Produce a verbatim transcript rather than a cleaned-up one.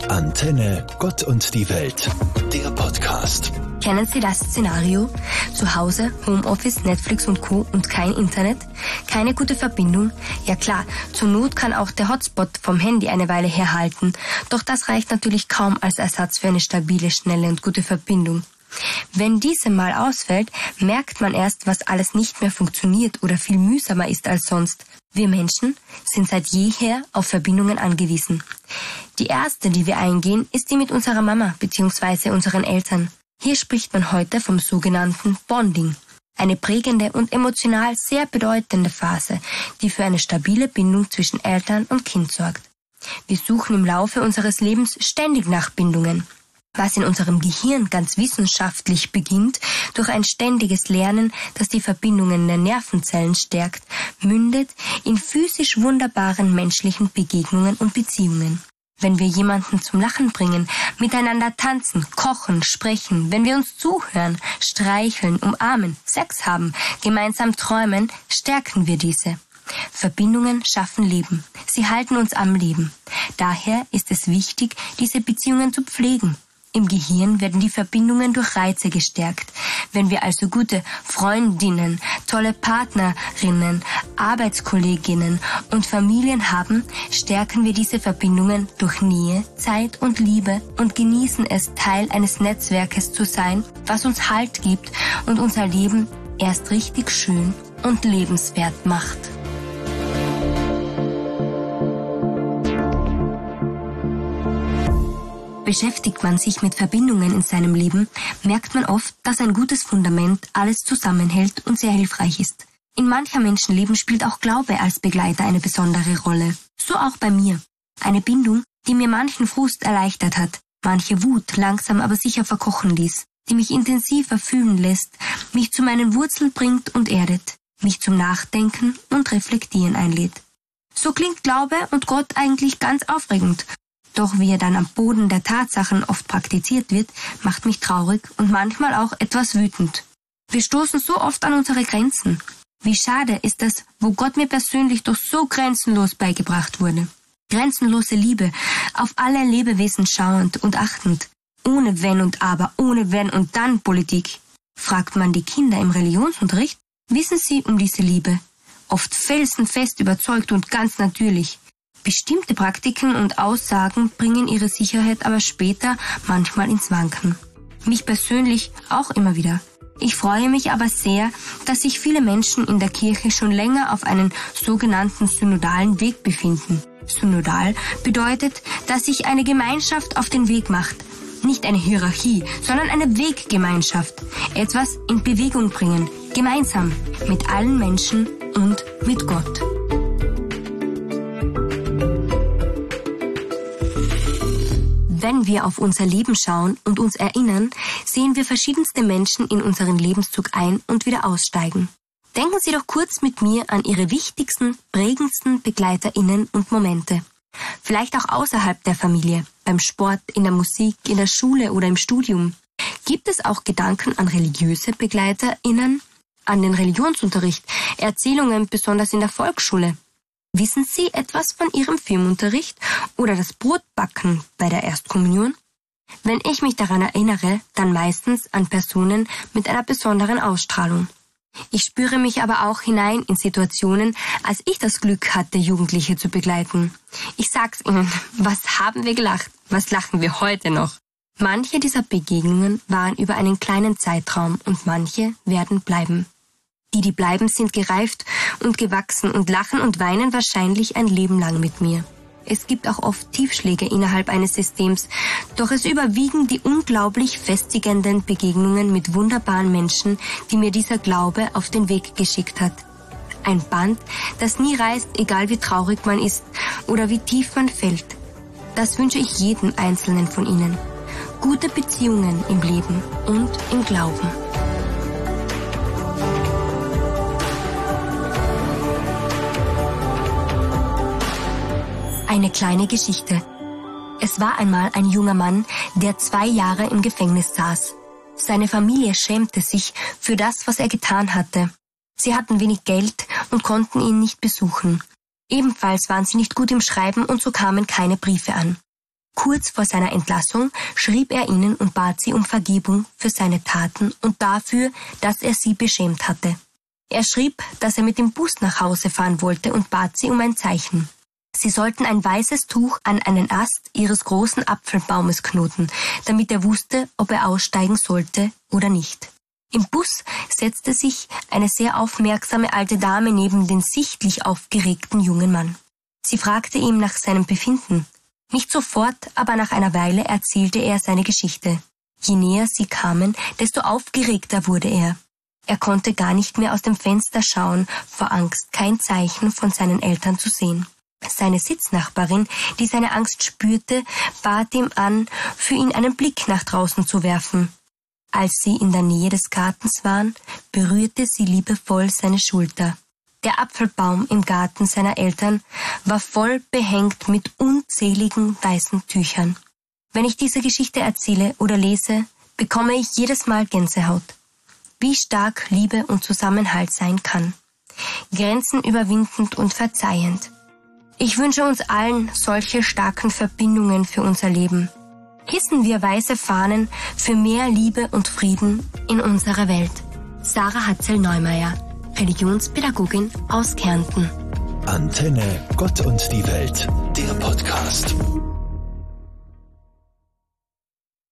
Antenne Gott und die Welt, der Podcast. Kennen Sie das Szenario? Zu Hause, Homeoffice, Netflix und Co. und kein Internet? Keine gute Verbindung? Ja klar, zur Not kann auch der Hotspot vom Handy eine Weile herhalten. Doch das reicht natürlich kaum als Ersatz für eine stabile, schnelle und gute Verbindung. Wenn diese mal ausfällt, merkt man erst, was alles nicht mehr funktioniert oder viel mühsamer ist als sonst. Wir Menschen sind seit jeher auf Verbindungen angewiesen. Die erste, die wir eingehen, ist die mit unserer Mama bzw. unseren Eltern. Hier spricht man heute vom sogenannten Bonding. Eine prägende und emotional sehr bedeutende Phase, die für eine stabile Bindung zwischen Eltern und Kind sorgt. Wir suchen im Laufe unseres Lebens ständig nach Bindungen. Was in unserem Gehirn ganz wissenschaftlich beginnt, durch ein ständiges Lernen, das die Verbindungen der Nervenzellen stärkt, mündet in physisch wunderbaren menschlichen Begegnungen und Beziehungen. Wenn wir jemanden zum Lachen bringen, miteinander tanzen, kochen, sprechen, wenn wir uns zuhören, streicheln, umarmen, Sex haben, gemeinsam träumen, stärken wir diese. Verbindungen schaffen Leben. Sie halten uns am Leben. Daher ist es wichtig, diese Beziehungen zu pflegen. Im Gehirn werden die Verbindungen durch Reize gestärkt. Wenn wir also gute Freundinnen, tolle Partnerinnen, Arbeitskolleginnen und Familien haben, stärken wir diese Verbindungen durch Nähe, Zeit und Liebe und genießen es, Teil eines Netzwerkes zu sein, was uns Halt gibt und unser Leben erst richtig schön und lebenswert macht. Beschäftigt man sich mit Verbindungen in seinem Leben, merkt man oft, dass ein gutes Fundament alles zusammenhält und sehr hilfreich ist. In mancher Menschenleben spielt auch Glaube als Begleiter eine besondere Rolle. So auch bei mir. Eine Bindung, die mir manchen Frust erleichtert hat, manche Wut langsam aber sicher verkochen ließ, die mich intensiver fühlen lässt, mich zu meinen Wurzeln bringt und erdet, mich zum Nachdenken und Reflektieren einlädt. So klingt Glaube und Gott eigentlich ganz aufregend. Doch wie er dann am Boden der Tatsachen oft praktiziert wird, macht mich traurig und manchmal auch etwas wütend. Wir stoßen so oft an unsere Grenzen. Wie schade ist es, wo Gott mir persönlich doch so grenzenlos beigebracht wurde. Grenzenlose Liebe, auf alle Lebewesen schauend und achtend. Ohne Wenn und Aber, ohne Wenn und Dann Politik. Fragt man die Kinder im Religionsunterricht, wissen sie um diese Liebe. Oft felsenfest überzeugt und ganz natürlich. Bestimmte Praktiken und Aussagen bringen ihre Sicherheit aber später manchmal ins Wanken. Mich persönlich auch immer wieder. Ich freue mich aber sehr, dass sich viele Menschen in der Kirche schon länger auf einen sogenannten synodalen Weg befinden. Synodal bedeutet, dass sich eine Gemeinschaft auf den Weg macht. Nicht eine Hierarchie, sondern eine Weggemeinschaft. Etwas in Bewegung bringen, gemeinsam, mit allen Menschen und mit Gott. Wenn wir auf unser Leben schauen und uns erinnern, sehen wir verschiedenste Menschen in unseren Lebenszug ein- und wieder aussteigen. Denken Sie doch kurz mit mir an Ihre wichtigsten, prägendsten BegleiterInnen und Momente. Vielleicht auch außerhalb der Familie, beim Sport, in der Musik, in der Schule oder im Studium. Gibt es auch Gedanken an religiöse BegleiterInnen, an den Religionsunterricht, Erzählungen besonders in der Volksschule? Wissen Sie etwas von Ihrem Firmenunterricht oder das Brotbacken bei der Erstkommunion? Wenn ich mich daran erinnere, dann meistens an Personen mit einer besonderen Ausstrahlung. Ich spüre mich aber auch hinein in Situationen, als ich das Glück hatte, Jugendliche zu begleiten. Ich sag's Ihnen, was haben wir gelacht, was lachen wir heute noch? Manche dieser Begegnungen waren über einen kleinen Zeitraum und manche werden bleiben. Die, die bleiben, sind gereift und gewachsen und lachen und weinen wahrscheinlich ein Leben lang mit mir. Es gibt auch oft Tiefschläge innerhalb eines Systems, doch es überwiegen die unglaublich festigenden Begegnungen mit wunderbaren Menschen, die mir dieser Glaube auf den Weg geschickt hat. Ein Band, das nie reißt, egal wie traurig man ist oder wie tief man fällt. Das wünsche ich jedem Einzelnen von Ihnen. Gute Beziehungen im Leben und im Glauben. Eine kleine Geschichte. Es war einmal ein junger Mann, der zwei Jahre im Gefängnis saß. Seine Familie schämte sich für das, was er getan hatte. Sie hatten wenig Geld und konnten ihn nicht besuchen. Ebenfalls waren sie nicht gut im Schreiben und so kamen keine Briefe an. Kurz vor seiner Entlassung schrieb er ihnen und bat sie um Vergebung für seine Taten und dafür, dass er sie beschämt hatte. Er schrieb, dass er mit dem Bus nach Hause fahren wollte und bat sie um ein Zeichen. Sie sollten ein weißes Tuch an einen Ast ihres großen Apfelbaumes knoten, damit er wusste, ob er aussteigen sollte oder nicht. Im Bus setzte sich eine sehr aufmerksame alte Dame neben den sichtlich aufgeregten jungen Mann. Sie fragte ihn nach seinem Befinden. Nicht sofort, aber nach einer Weile erzählte er seine Geschichte. Je näher sie kamen, desto aufgeregter wurde er. Er konnte gar nicht mehr aus dem Fenster schauen, vor Angst kein Zeichen von seinen Eltern zu sehen. Seine Sitznachbarin, die seine Angst spürte, bat ihm an, für ihn einen Blick nach draußen zu werfen. Als sie in der Nähe des Gartens waren, berührte sie liebevoll seine Schulter. Der Apfelbaum im Garten seiner Eltern war voll behängt mit unzähligen weißen Tüchern. Wenn ich diese Geschichte erzähle oder lese, bekomme ich jedes Mal Gänsehaut. Wie stark Liebe und Zusammenhalt sein kann. Grenzen überwindend und verzeihend. Ich wünsche uns allen solche starken Verbindungen für unser Leben. Hissen wir weiße Fahnen für mehr Liebe und Frieden in unserer Welt. Sarah Hatzel-Neumeier, Religionspädagogin aus Kärnten. Antenne Gott und die Welt, der Podcast.